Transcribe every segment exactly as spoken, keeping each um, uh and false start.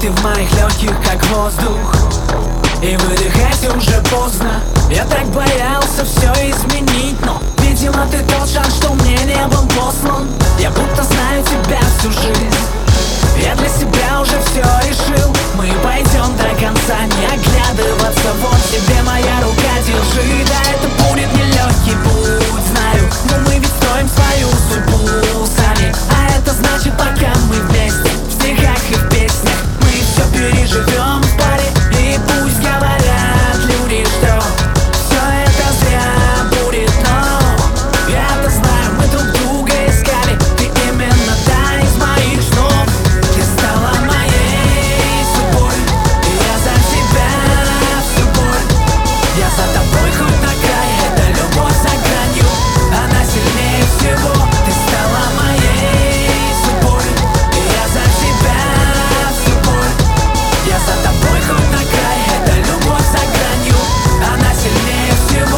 Ты в моих легких, как воздух, и выдыхать уже поздно. Я так боялся все изменить, но видимо ты тот шанс, что мне не был послан. Я будто знаю тебя всю жизнь, я для себя уже все решил. Мы пойдем до конца, не оглядываться. Вот тебе моя рука, держи. Да, это будет нелегкий путь, знаю, но мы ведь строим свою судьбу сами. А это значит, пока мы вместе, в стихах и в песнях, мы все переживем в паре. И пусть говорят люди, что все это зря будет, но я-то знаю, мы друг друга искали. Ты именно та из моих снов. Ты стала моей судьбой, и я за тебя всю боль. Я за тобой хоть на край, это любовь за гранью, она сильнее всего. Ты стала моей судьбой, и я за тебя всю боль. Я за тобой хоть на край, это любовь за гранью, она сильнее всего.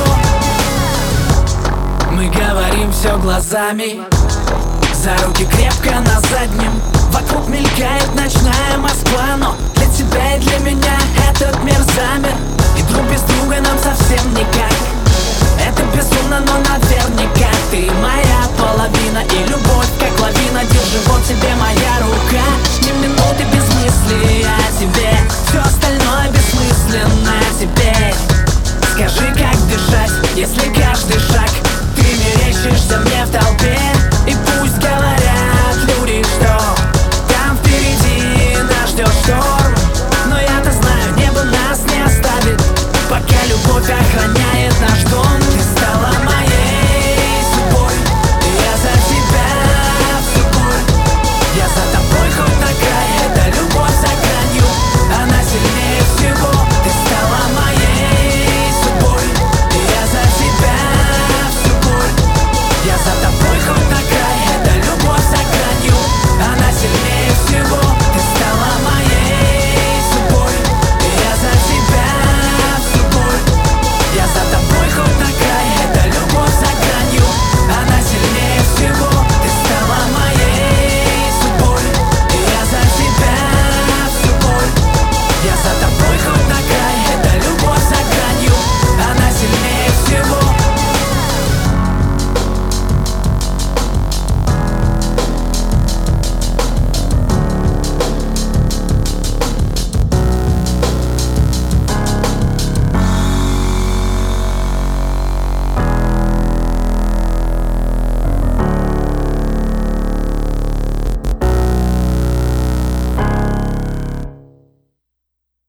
Мы говорим все глазами, за руки крепко на заднем. Вокруг мелькает ночная Москва, но для тебя и для меня этот мир замер. И друг без друга нам совсем никак. Это безумно, но наверняка ты моя половина, и любовь как